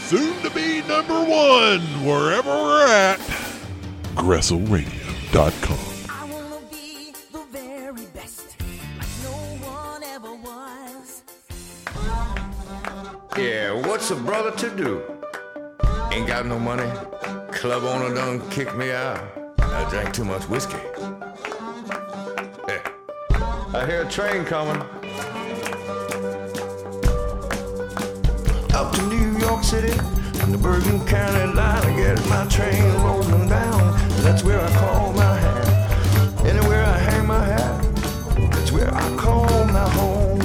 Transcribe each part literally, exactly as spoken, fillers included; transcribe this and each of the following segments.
soon to be number one wherever we're at. Gressel Radio dot com. I wanna be the very best, like no one ever was. Yeah, what's a brother to do? Ain't got no money. Club owner done kicked me out. I drank too much whiskey. Hey, I hear a train coming. Up to New York City, on the Bergen County line, I get my train rolling down. That's where I call my hat. Anywhere I hang my hat, that's where I call my home.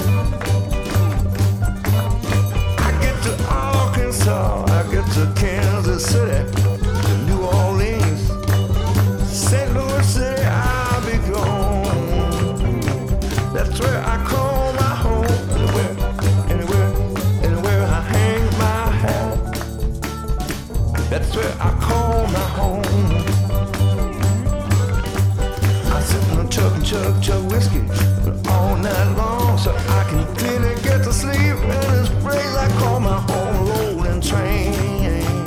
I get to Arkansas, I get to Kansas City, to New Orleans, Saint Louis City, I'll be gone. That's where I call my home. Anywhere, anywhere, anywhere I hang my hat, that's where I call my home. I sit in a chug and chug, chug whiskey all night long, so I can clearly get to sleep in this place I call my home, rolling train.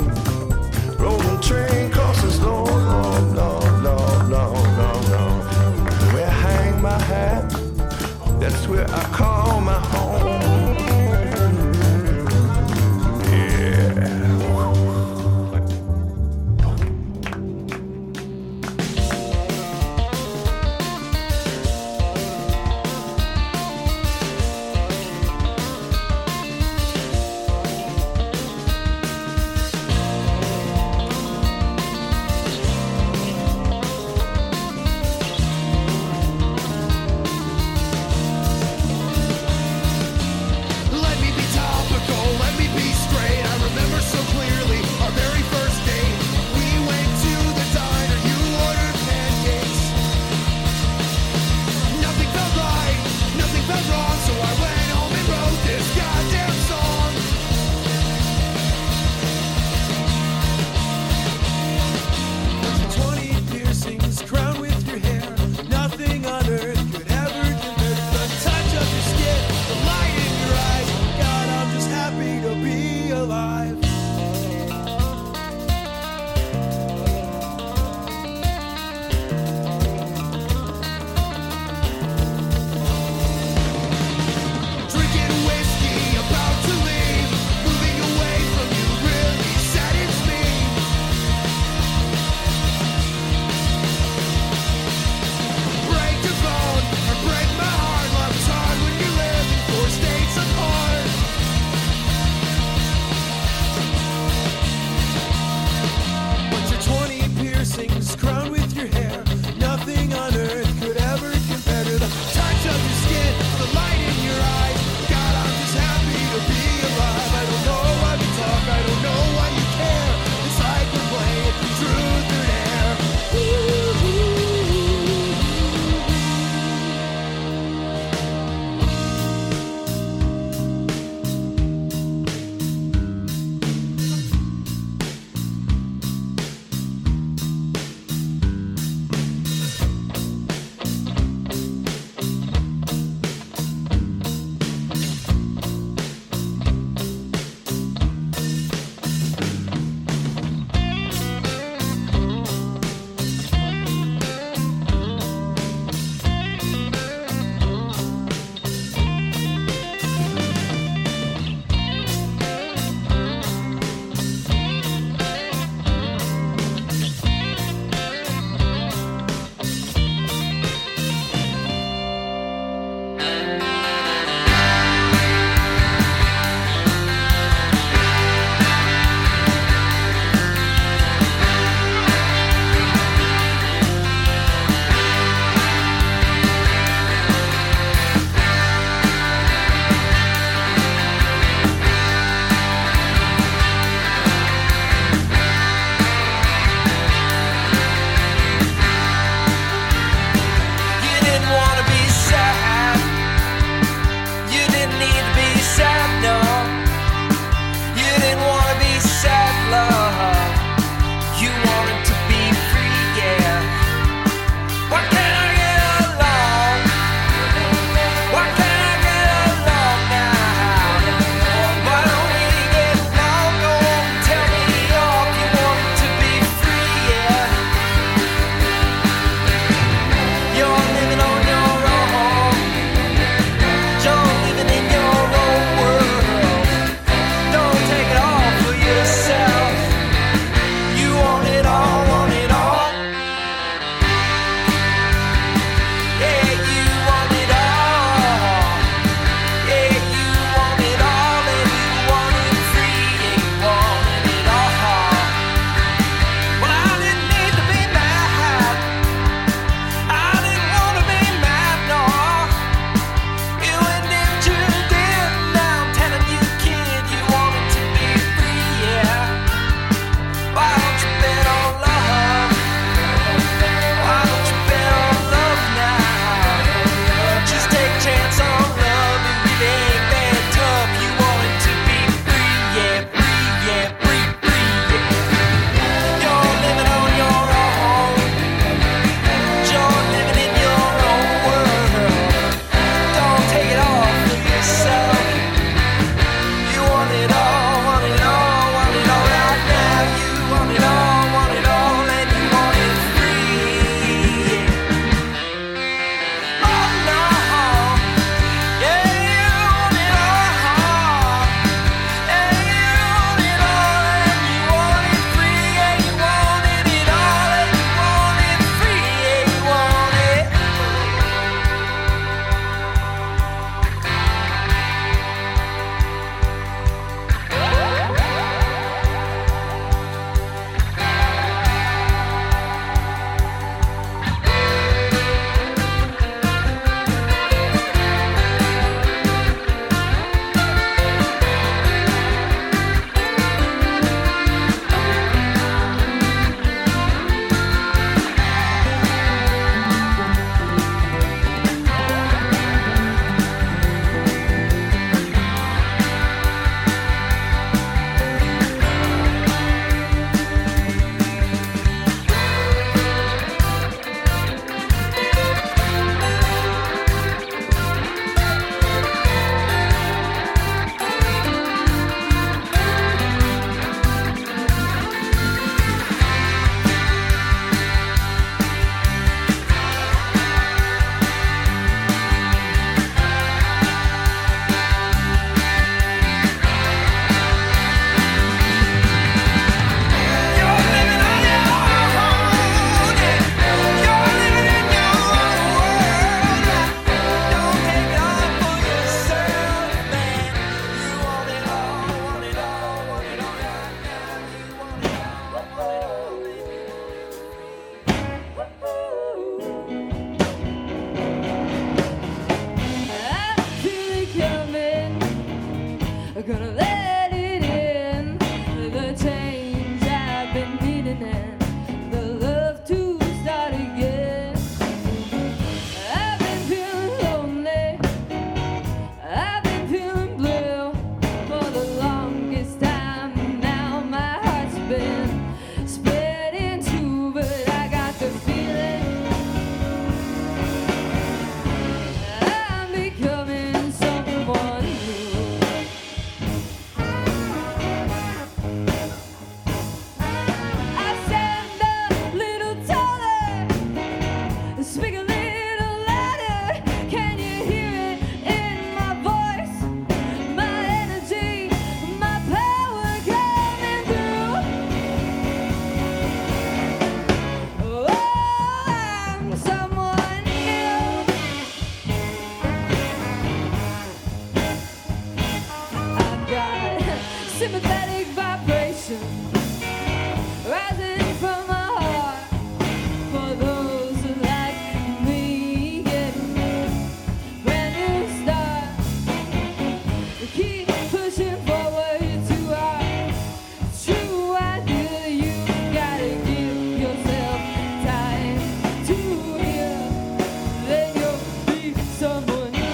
sympathetic vibration rising from my heart. For those who like me, getting a brand new start. We keep pushing forward to our true ideal. You gotta give yourself time to heal. Then you'll be someone new.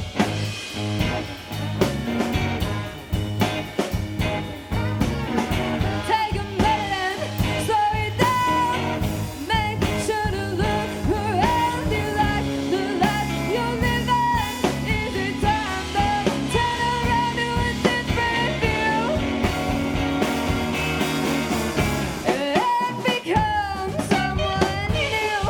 Take a minute and slow it down. Make sure to look around you like the life you're living. Is it time to turn around to a different view? And become someone new.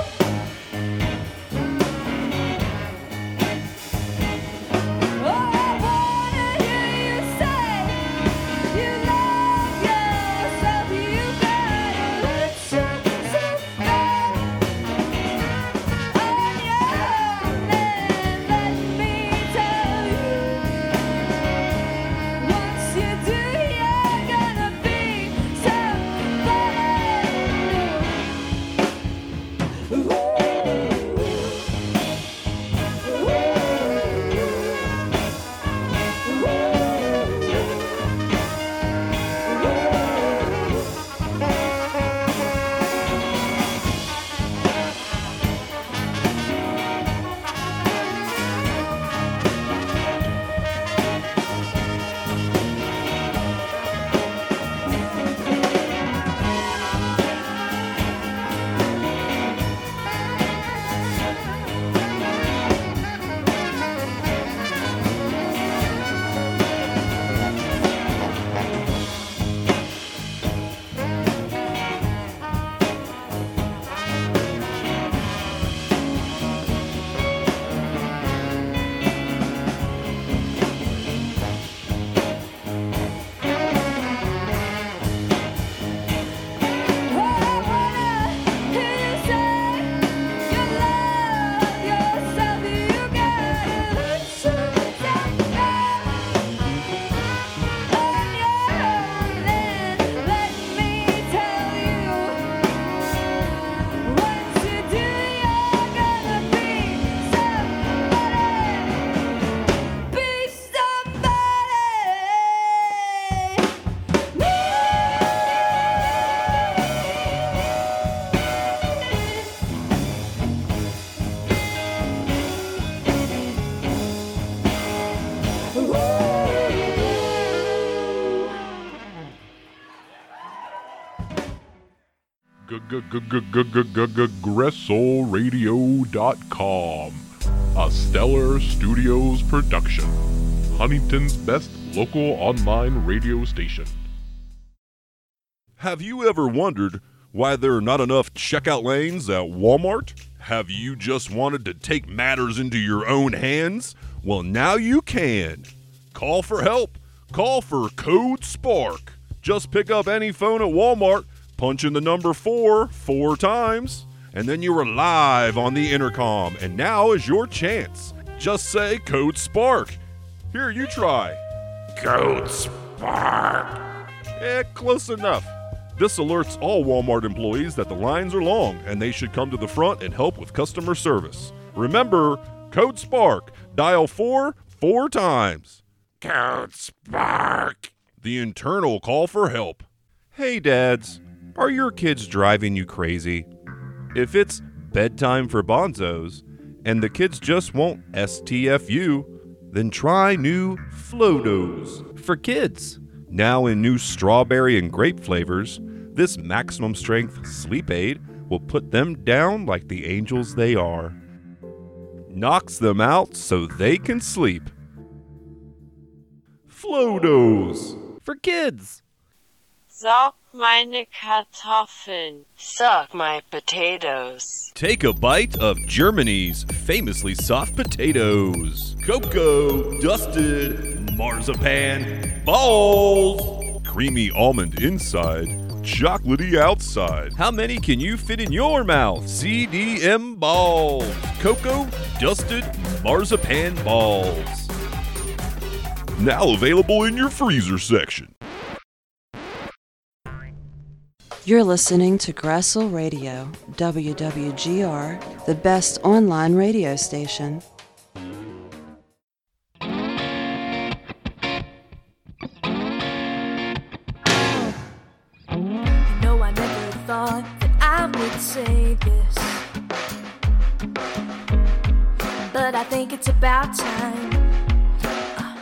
Oh, I wanna hear you say you love yourself. You gotta let yourself go on your own. And let me tell you, once you do, you're gonna be somebody new. Gresso Radio dot com, a Stellar Studios production, Huntington's best local online radio station. Have you ever wondered why there are not enough checkout lanes at Walmart? Have you just wanted to take matters into your own hands? Well, now you can. Call for help. Call for Code Spark. Just pick up any phone at Walmart, punch in the number four four times, and then you are live on the intercom. And now is your chance. Just say Code Spark. Here, you try. Code Spark. Eh, close enough. This alerts all Walmart employees that the lines are long and they should come to the front and help with customer service. Remember, Code Spark. Dial four four times. Code Spark. The internal call for help. Hey, dads. Are your kids driving you crazy? If it's bedtime for bonzos and the kids just won't S T F U, then try new Flodos for kids. Now in new strawberry and grape flavors, this maximum strength sleep aid will put them down like the angels they are. Knocks them out so they can sleep. Flodos for kids. Saug meine Kartoffeln. Suck my potatoes. Take a bite of Germany's famously soft potatoes. Cocoa dusted marzipan balls. Creamy almond inside, chocolatey outside. How many can you fit in your mouth? C D M balls. Cocoa dusted marzipan balls. Now available in your freezer section. You're listening to Gressel Radio, W W G R, the best online radio station. You know, I never thought that I would say this, but I think it's about time. Uh,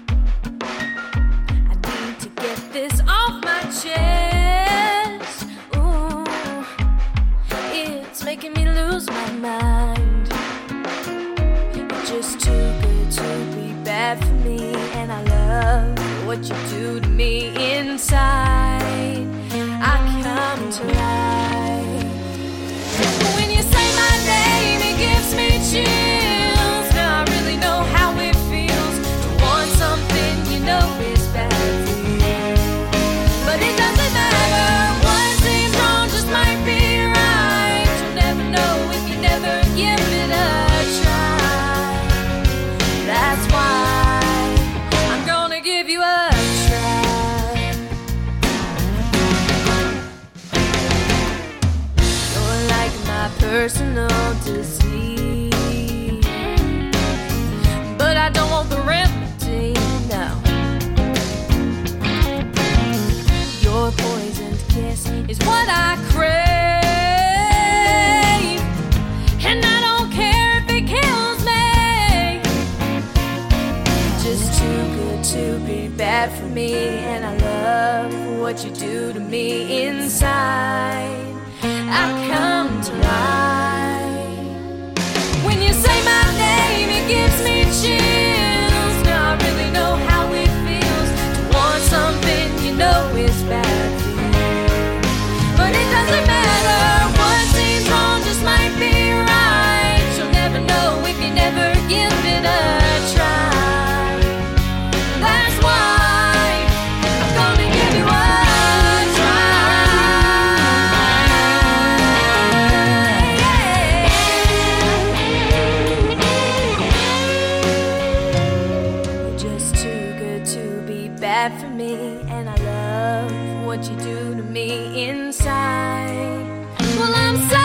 I need to get this off my chest. Ooh, it's making me lose my mind. You're just too good to be bad for me, and I love what you do to me inside. I come to life. When you say my name, it gives me chills. Now I really know how it feels to want something you know is bad for you. But it doesn't matter, what seems wrong just might be right. You'll never know if you never give it a try. That's why I'm gonna give you a try. You're like my personal disease, but I don't want the remedy, no. Your poisoned kiss is what I crave, and I don't care if it kills me. Just too good to be bad for me, and I love what you do to me inside. I come to life. When you say my name, it gives me chills. Now I really know how it feels to want something you know is bad for you. But it doesn't matter, what seems wrong just might be right. You'll never know if you never give it a try. That's why I'm gonna give you a for me, and I love what you do to me inside. Well, I'm so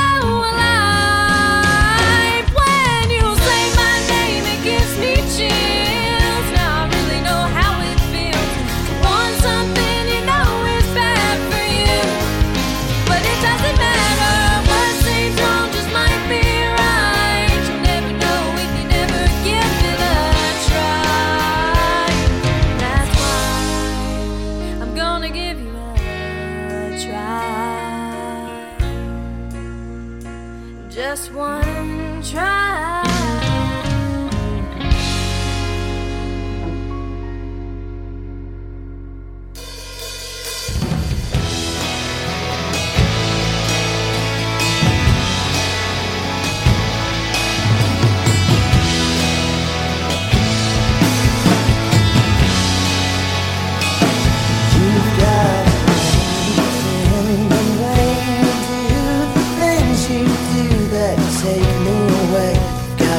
alive. When you say my name, it gives me chills. Now I really know how it feels to want something you know is bad for you. But it doesn't matter, what seems wrong just might be right. You'll never know if you never give it a try. That's why I'm gonna give you a try. Just one try. You've got something the way you do the things you do that take me away. Got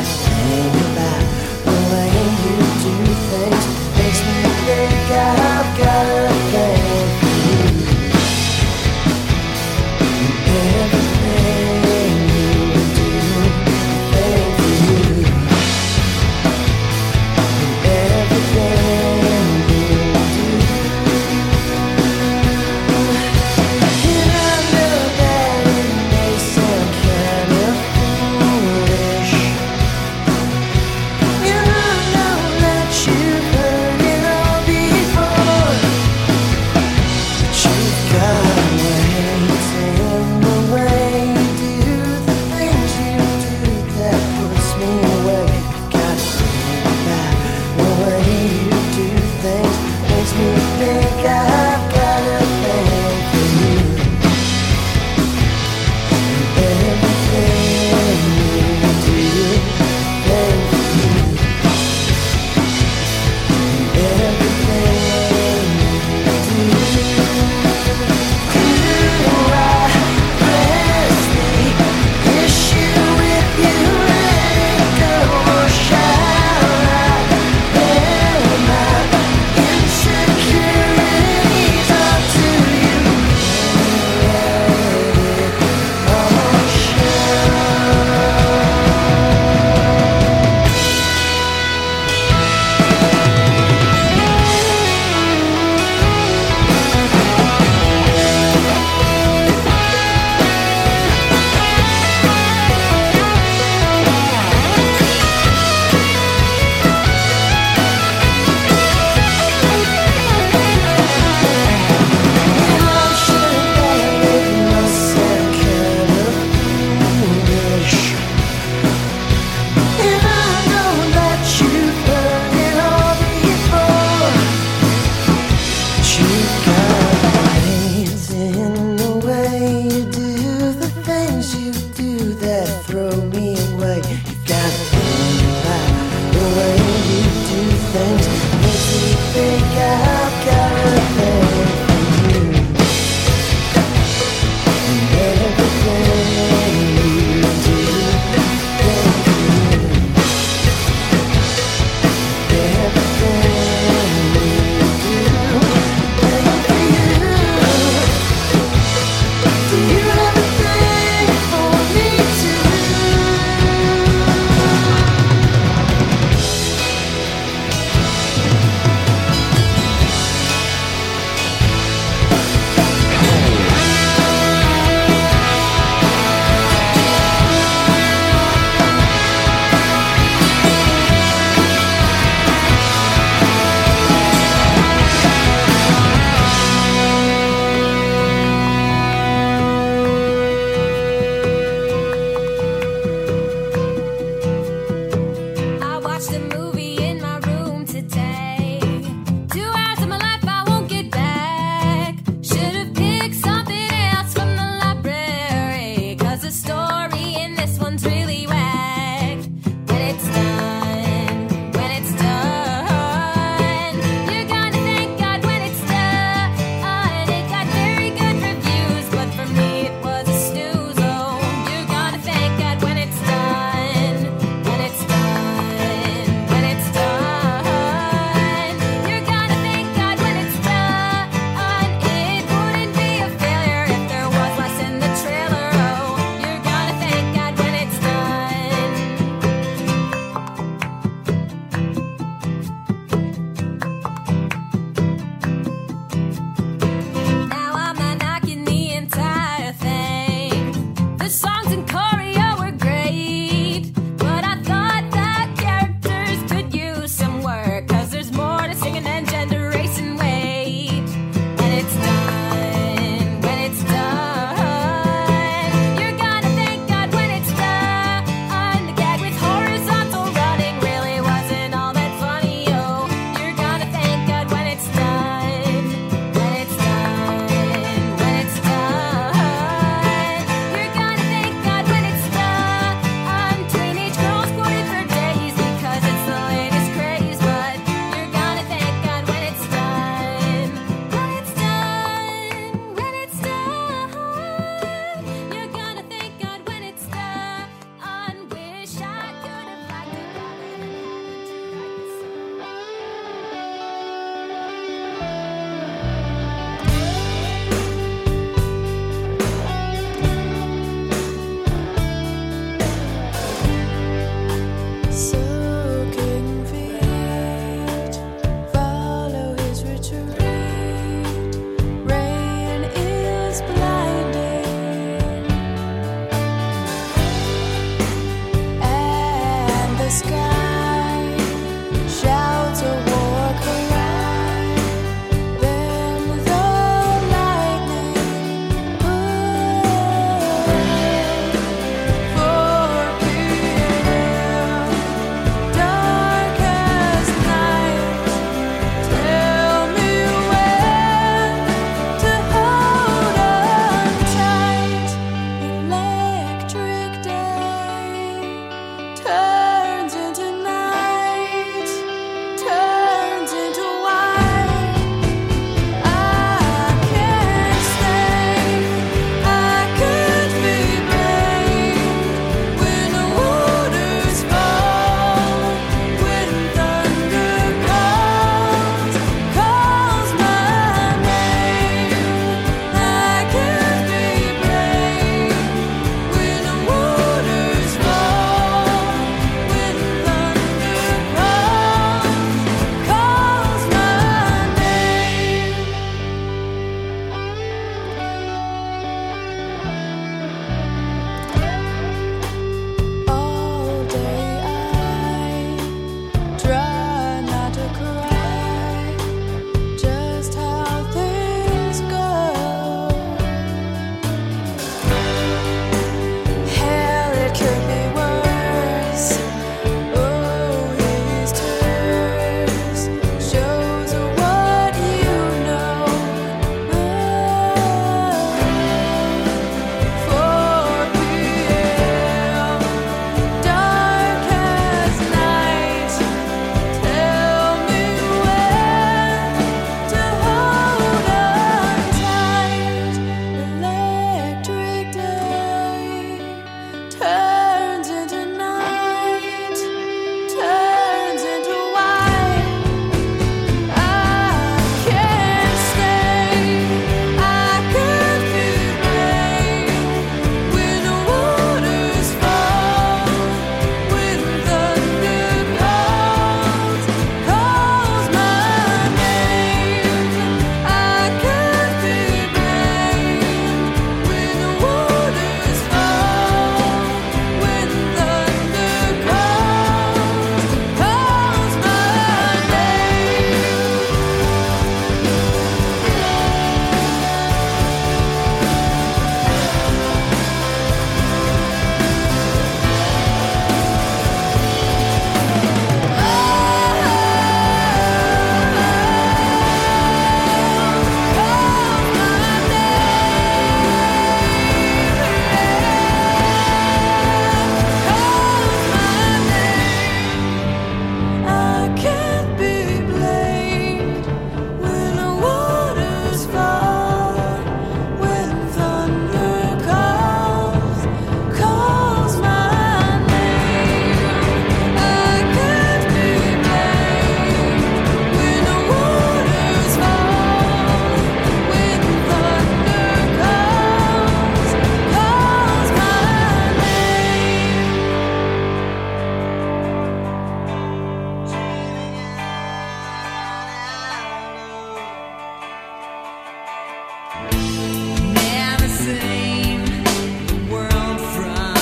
Never seen the world from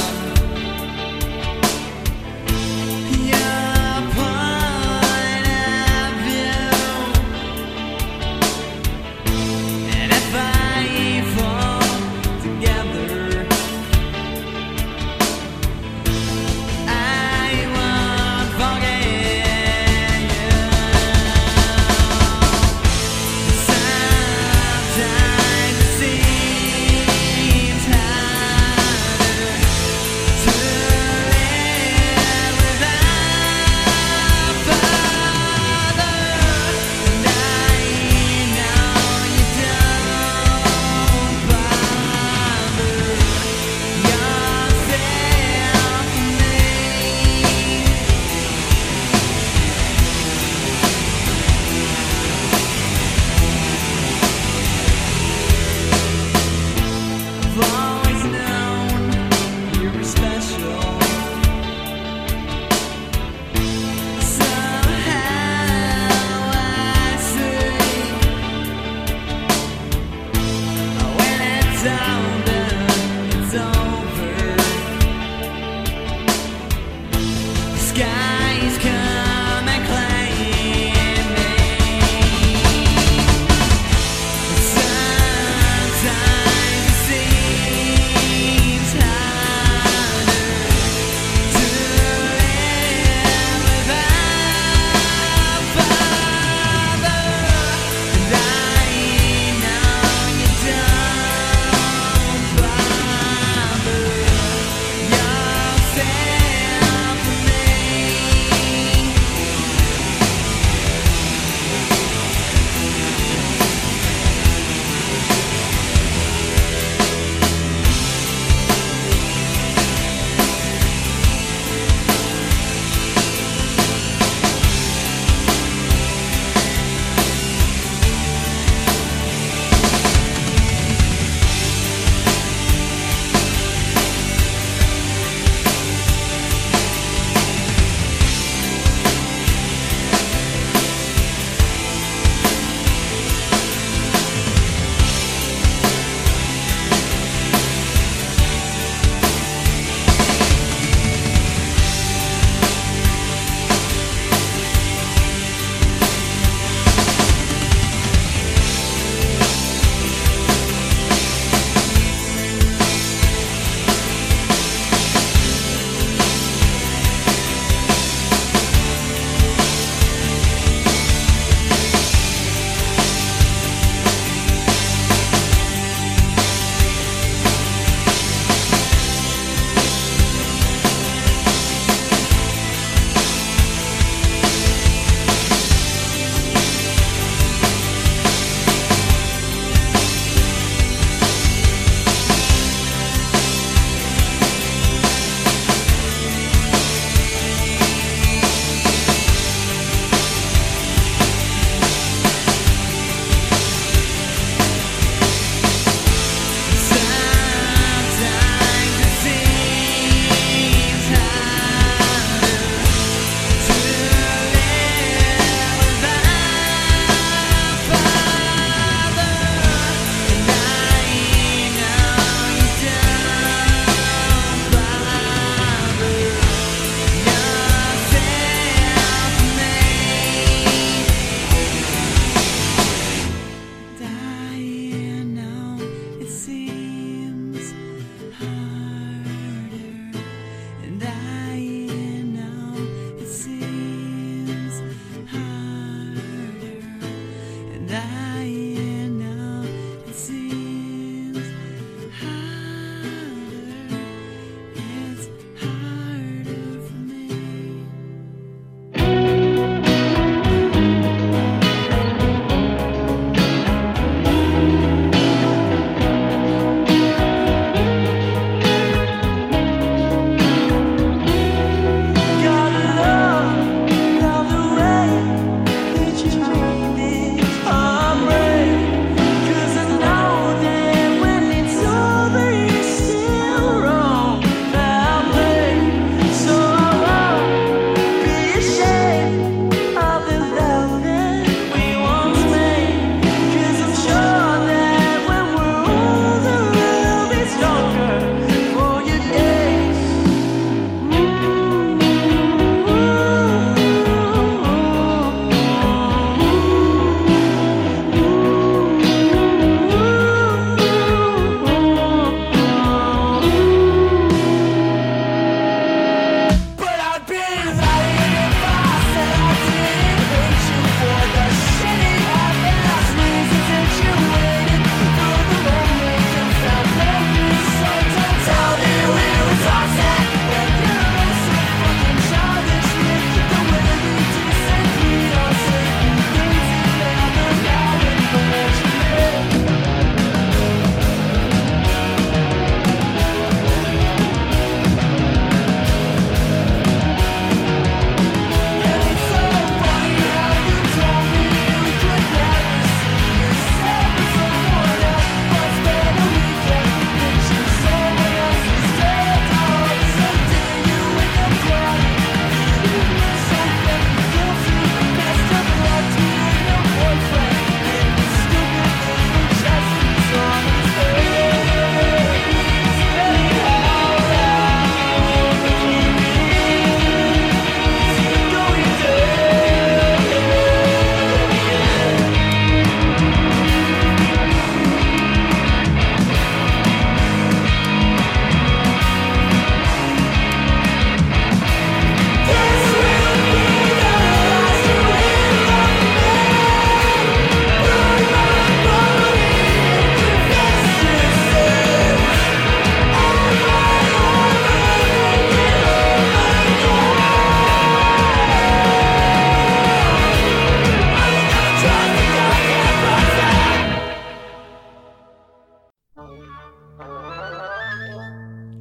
your point of view. And if I fall together, I won't forget you. Sometimes it seems harder to live without father, and I know you don't bother yourself with me. I've always known you were special. Somehow I see when it's all done, it's over. The skies come and claim me. Sometimes it seems harder to live without father, and I know you don't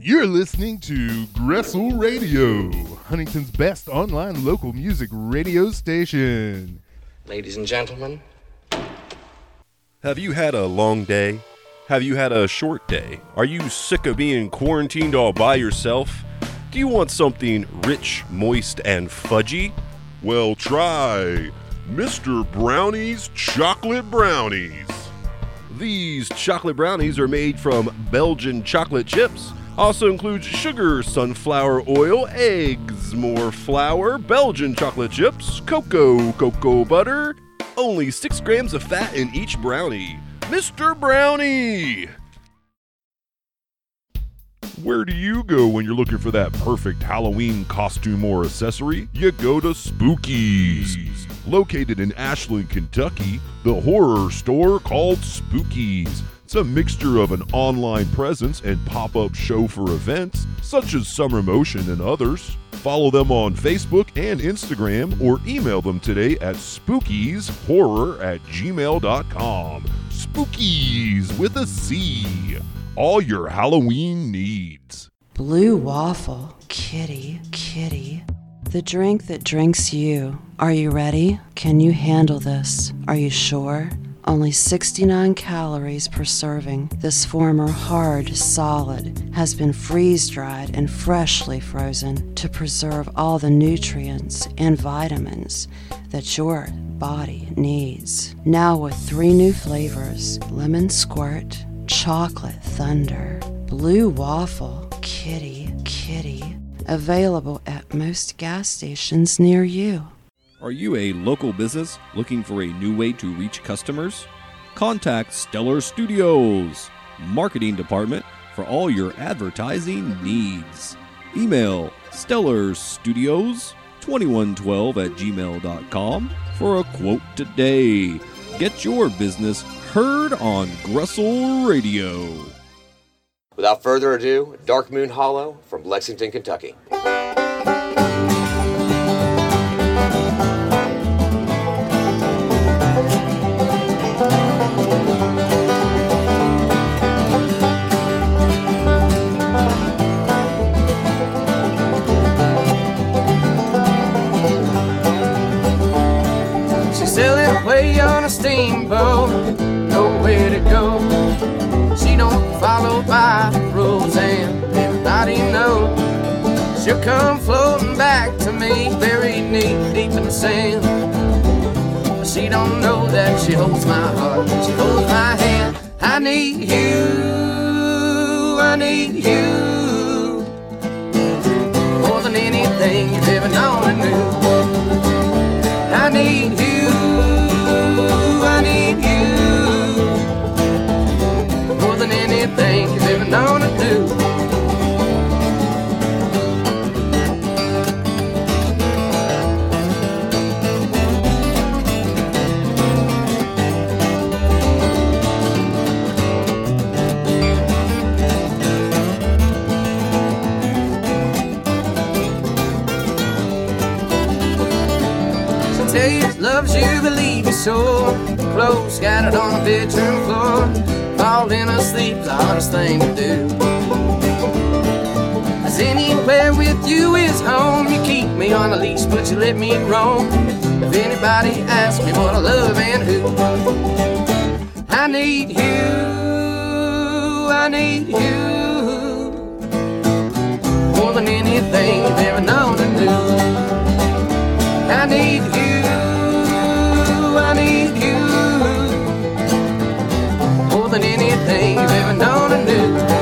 You're listening to Gressel Radio, Huntington's best online local music radio station. Ladies and gentlemen. Have you had a long day? Have you had a short day? Are you sick of being quarantined all by yourself? Do you want something rich, moist, and fudgy? Well, try Mister Brownie's Chocolate Brownies. These chocolate brownies are made from Belgian chocolate chips. Also includes sugar, sunflower oil, eggs, more flour, Belgian chocolate chips, cocoa, cocoa butter. Only six grams of fat in each brownie. Mister Brownie! Where do you go when you're looking for that perfect Halloween costume or accessory? You go to Spookies. Located in Ashland, Kentucky, the horror store called Spookies. It's a mixture of an online presence and pop-up show for events, such as Summer Motion and others. Follow them on Facebook and Instagram or email them today at spookieshorror at gmail dot com. Spookies with a C. All your Halloween needs. Blue Waffle, kitty, kitty. The drink that drinks you. Are you ready? Can you handle this? Are you sure? Only sixty-nine calories per serving. This former hard solid has been freeze-dried and freshly frozen to preserve all the nutrients and vitamins that your body needs. Now with three new flavors: lemon squirt, chocolate thunder, blue waffle, kitty, kitty. Available at most gas stations near you. Are you a local business looking for a new way to reach customers? Contact Stellar Studios, marketing department for all your advertising needs. Email stellarstudios twenty-one twelve at gmail dot com for a quote today. Get your business heard on Gressel Radio. Without further ado, Dark Moon Hollow from Lexington, Kentucky. She's sailing away on a steamboat, nowhere to go. She don't follow by the rules and everybody knows. She'll come floating back to me, buried knee deep in the sand. But she don't know that she holds my heart, she holds my hand. I need you, I need you, more than anything you've ever known and knew. I need you, I need you, anything you've ever known to do. She'll tell you she loves you, believe you so. Clothes scattered on the bedroom floor. Falling asleep's the hardest thing to do. As anywhere with you is home. You keep me on a leash, but you let me roam. If anybody asks me what I love and who, I need you, I need you, more than anything you've ever known and knew. I need you, I need you, more than anything you've ever known and knew.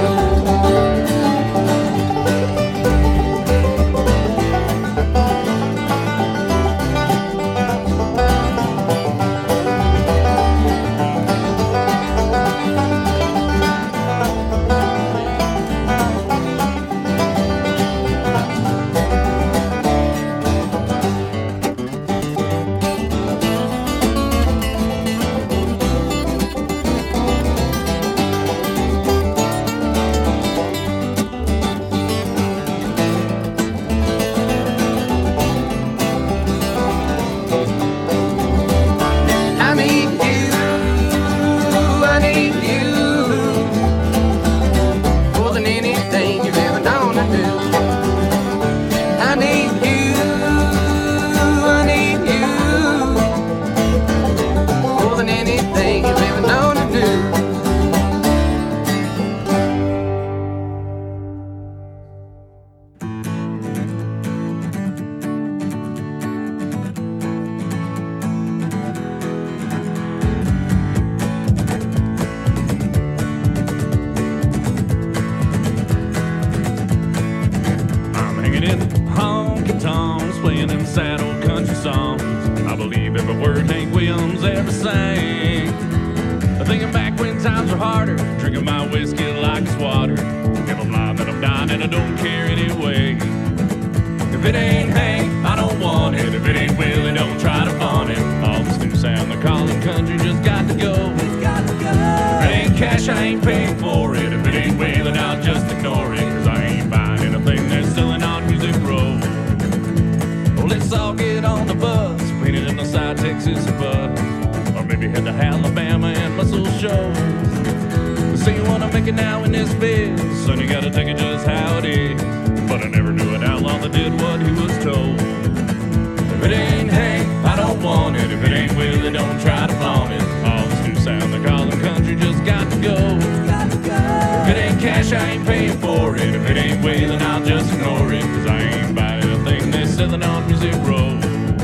sad old country songs. I believe every word Hank Williams ever sang. I'm thinking back when times were harder, drinking my whiskey like it's water. If I'm lying, then I'm dying, and I don't care anyway. If it ain't Hank, I don't want it. If it ain't Willie, don't try to flaunt it. All this new sound they're calling country just got to go. It's got to go. If it ain't cash, I ain't paying for it. If it ain't Willie, I'll just ignore it. Cause I ain't buying anything they're selling on Music Row. Well, let's all get on the bus, painted in the side Texas bus. Or maybe head to Alabama and muscle shows. So you wanna make it now in this biz, son, you gotta take it just how it is. But I never knew an outlaw that did what he was told. If it ain't Hank, I don't want it. If it ain't Willie, don't try to flaunt it. All this new sound they call them country just got to go. If it ain't cash, I ain't paying for it. If it ain't Willie, I'll just ignore it. Cause I ain't buying a thing they're selling on Music Row.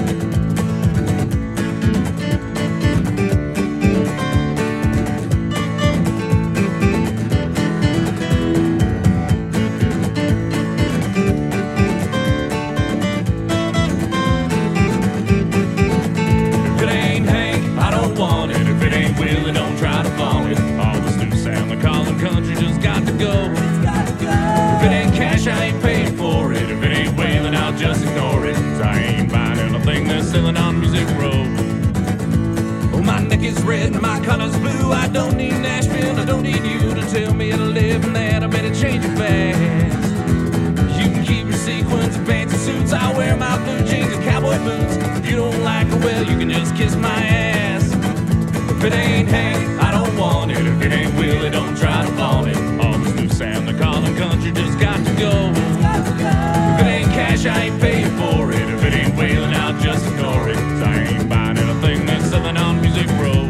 I ain't paying for it. If it ain't Waylon, I'll just ignore it. Cause I ain't buying anything they're selling on Music Row. Oh, my neck is red and my color's blue. I don't need Nashville, I don't need you to tell me how to live and that I better change it fast. You can keep your sequins and fancy suits. I'll wear my blue jeans and cowboy boots. If you don't like it, well, you can just kiss my ass. If it ain't Hank, I don't want it. If it ain't Willie, don't try to flaunt it. All this new sound they're calling country just got to go. If it ain't cash, I ain't paying for it. If it ain't Waylon, I'll just ignore it. Cause I ain't buying anything that's selling on Music Row.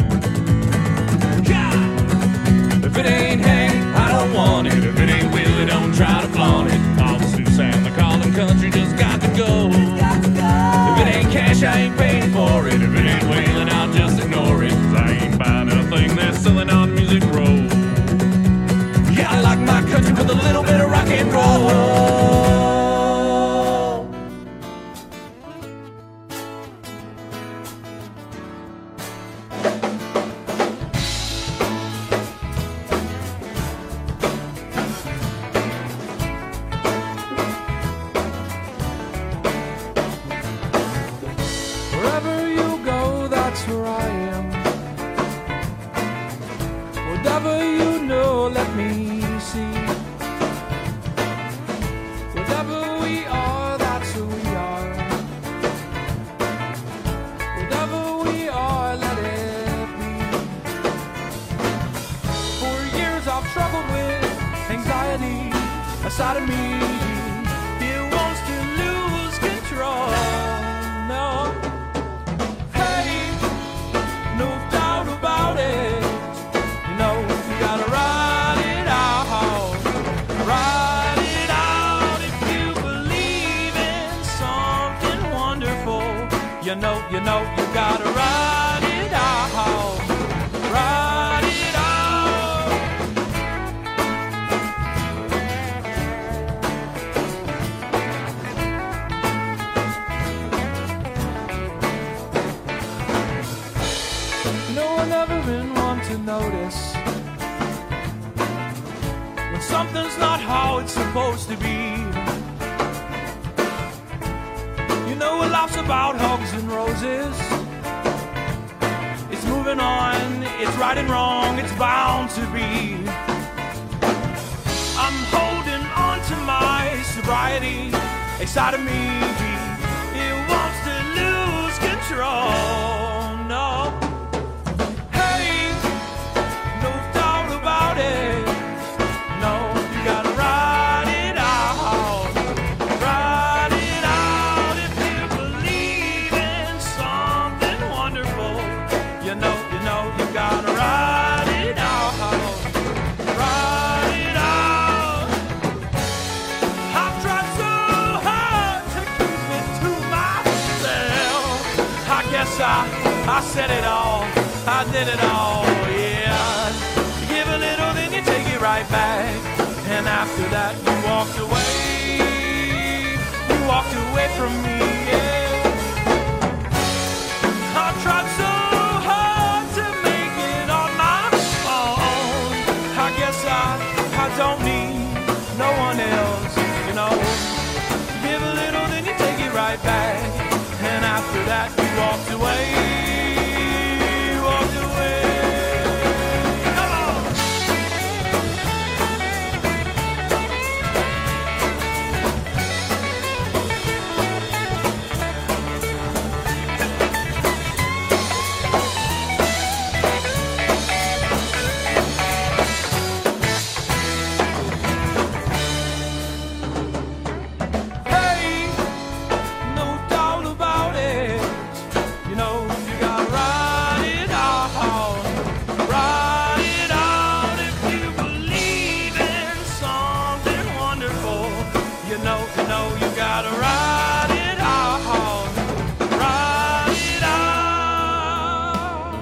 God! If it ain't Hank, I don't want it. If it ain't Willie, don't try to flaunt it. All this new sound they're calling country just got to go. If it ain't cash, I ain't paying for it. If it ain't Waylon, I'll just ignore it. Cause I ain't buying anything that's selling on Music Row. Yeah, I like my country with a little bit of rock and roll. Wherever you go, that's where I am. Whatever you know, let me see. Whatever we are, that's who we are. Whatever we are, let it be. For years I've struggled with anxiety, a side of me. It wants to lose control. No. Hey, no doubt about it. You know, you gotta ride it out. Ride it out if you believe in something wonderful. You know, you know, you gotta ride it out. Ride it out. No one ever been one to notice when something's not how it's supposed to be. You know what life's about, hugs and roses. It's moving on, it's right and wrong, it's bound to be. I'm holding on to my sobriety. A side of me, it wants to lose control. No. Hey, no doubt about it. No, you gotta ride it out. Ride it out if you believe in something wonderful. You know, you know, you gotta ride it out. Ride it out. I've tried so hard to keep it to myself. I guess I, I said it all. I did it all, yeah. You give a little, then you take it right back. And after that, you walked away. You walked away from me, yeah. I, I don't need no one else, you know. Give a little, then you take it right back. And after that, you walked away. You walked away. Come on. Hey, no doubt about it. You know, you gotta ride it out. Ride it out if you believe in something wonderful. You know, you know, you gotta ride it out. Ride it out.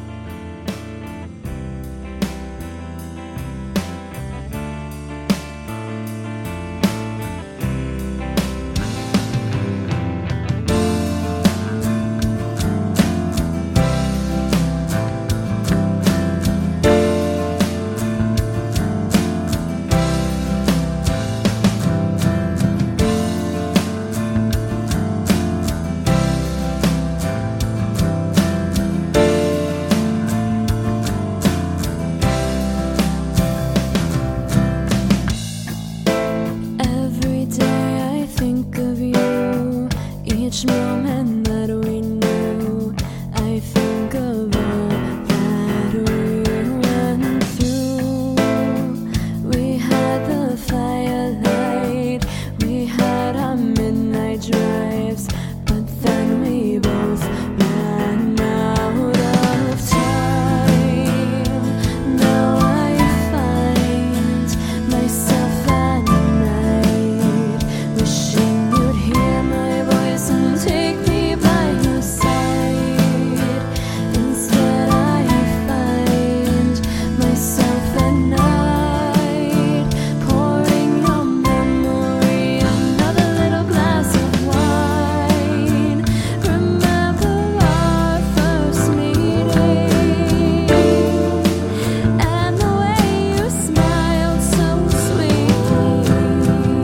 Every day I think of you, each moment that we knew. I think of all that we went through. We had the firelight, we had our midnight drives, but then we both ran out of time. Now I find myself at night, wishing you'd hear my voice and take me by your side. Instead I find myself at night, pouring your memory another little glass of wine. Remember our first meeting, and the way you smiled so sweetly.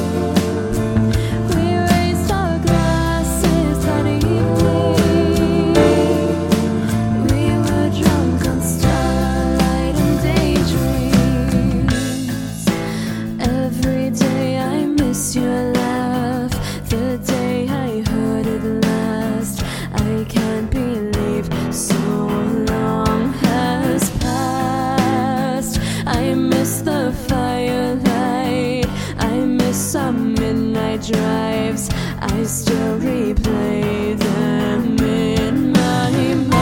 We raised our glasses that evening. We were drunk on starlight and daydreams. Every day I miss your laugh, the day I heard it last. I can't believe so long has passed. I miss the firelight, I miss our midnight drives. I still replay them in my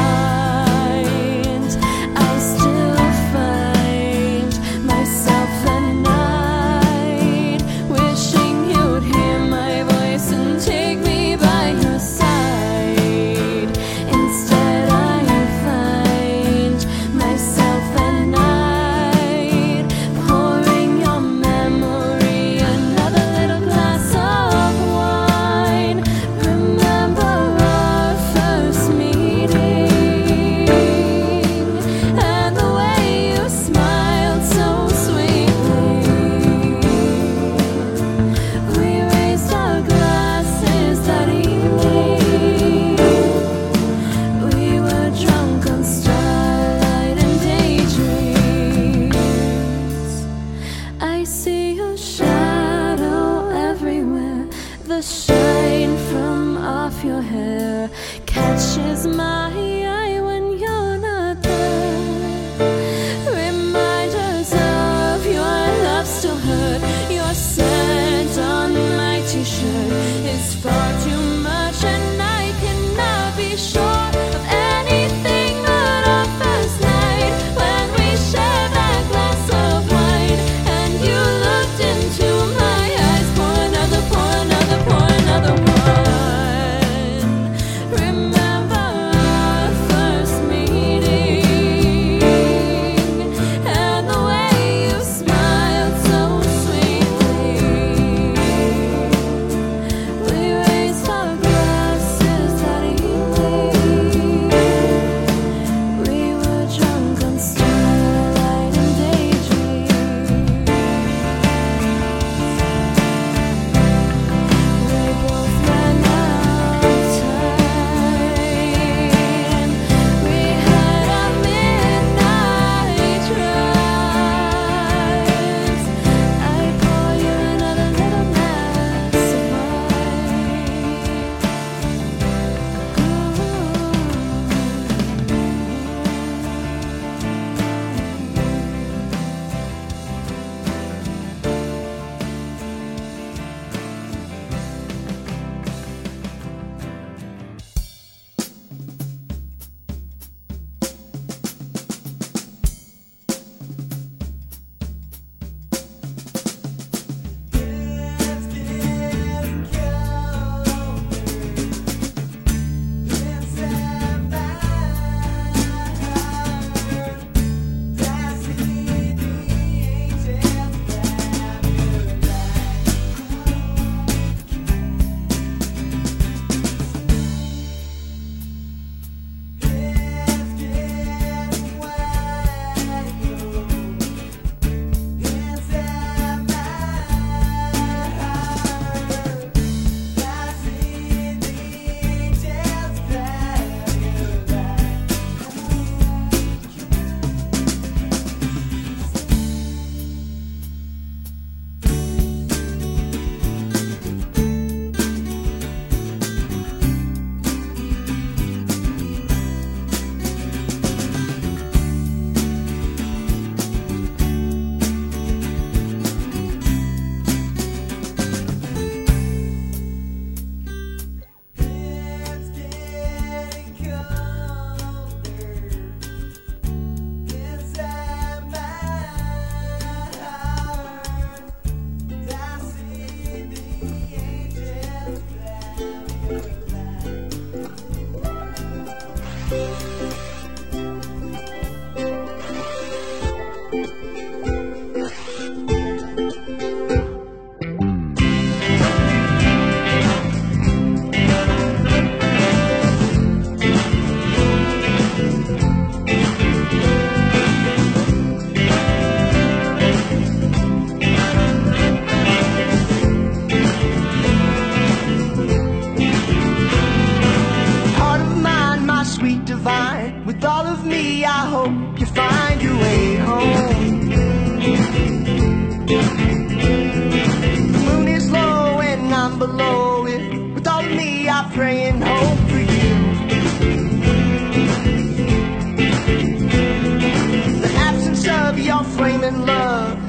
mind. I still find myself at night, wishing you'd hear my voice and take me by your side. Instead I find myself at night, pouring your memory another little glass of wine. Remember our first meeting, and the way you smiled so sweetly. We raised our glasses that evening. We were drunk on starlight and daydreams. I see your shadow everywhere. The shine from off your hair catches my eye when you're not there. Reminders of your love still hurt. Your scent on my t-shirt is far too much, and I cannot be sure of anything but our first night when we shared that glass of wine. And you looked into my eyes, pour another, pour another, pour another one. Remember our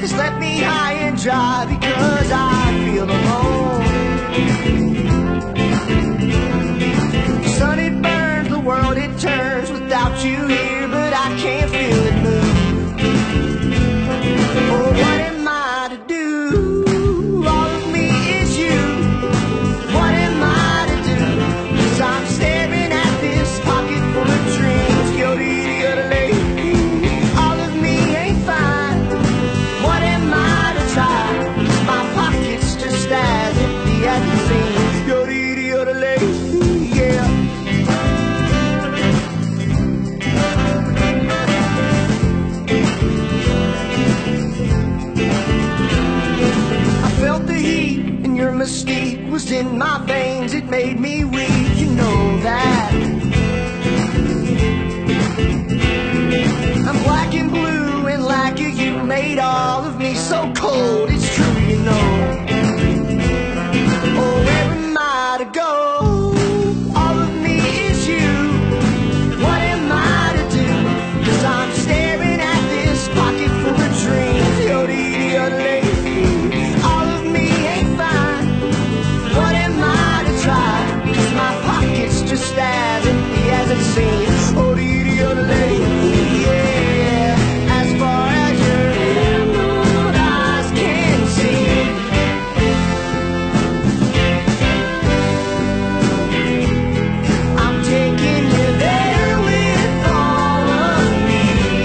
just left me high and dry because I feel alone. The sun, it burns, the world, it turns without you here, but I can't feel it move. Oh, what am I to do? All of me is you. What am I to do? 'Cause I'm staring at this pocket full of dreams. Yo-dee-dee-yo-da-lay. All of me ain't fine. What am I to try? 'Cause my pocket's just as empty as it seems. Yo-dee-dee-yo-da-lay. Yeah. I felt the heat and your mystique was in my veins. It made me weak, you know that. I'm black and blue and lack of you made all of me so cold. It's true, you know. Oh, where am I to go? All of me is you. What am I to do? 'Cause I'm staring at this pocket full of dreams. Yo-dee-dee-yo-da-lay. All of me ain't fine. What am I to try? 'Cause my pocket's just as empty as it seems. Oh, dee-dee-yo-da-lay. Yeah. As far as your emerald eyes can see. I'm taking you there with all of me.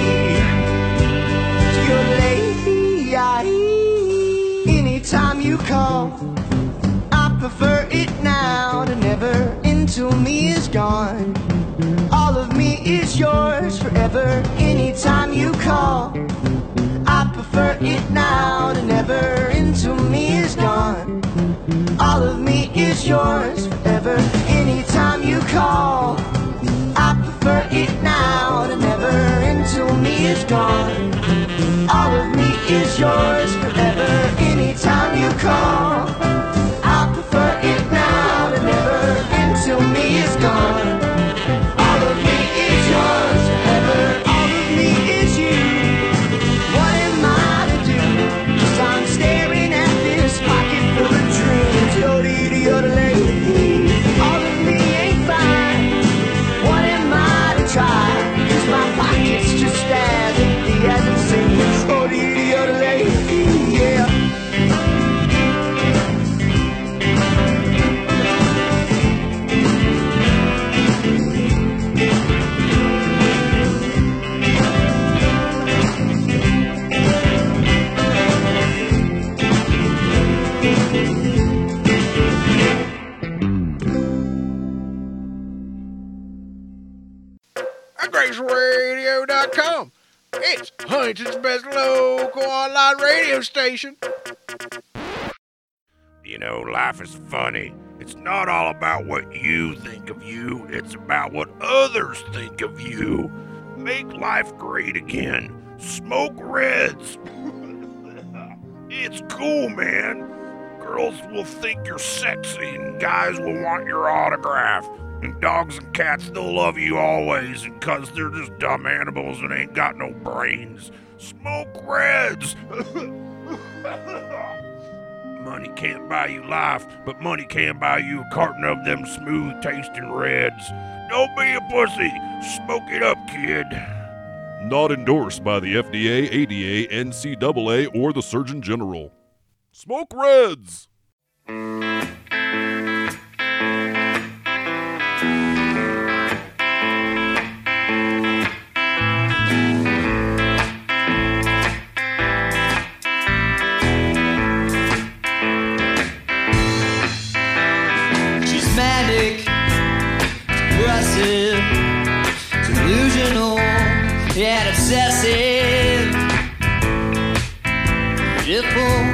Your lady, I, anytime you call, I prefer it now to never until me is gone. All of me is yours forever. Anytime you call, I prefer it now to never until me is gone. All of me is yours forever. Anytime you call, I prefer it now to never until me is gone. All of me is yours forever. Anytime you call, I prefer it now to never until me is gone. All of me is yours forever. All of me is you. What am I to do? 'Cause I'm staring at this pocket full of dreams. Yo-dee-dee-yo-da-lay. All of me ain't fine. What am I to try? 'Cause my pocket's just as empty as it seems. Oh, dee-dee-yo-da-lay. Yeah. Grace Radio dot com. It's Huntington's best local online radio station. You know, life is funny. It's not all about what you think of you, it's about what others think of you. Make life great again. Smoke Reds. It's cool, man. Girls will think you're sexy and guys will want your autograph. And dogs and cats, they'll love you always, and cause they're just dumb animals and ain't got no brains. Smoke Reds! Money can't buy you life, but money can buy you a carton of them smooth-tasting Reds. Don't be a pussy. Smoke it up, kid. Not endorsed by the F D A, A D A, N C double A, or the Surgeon General. Smoke Reds! Aggressive, delusional, yet obsessive. Beautiful.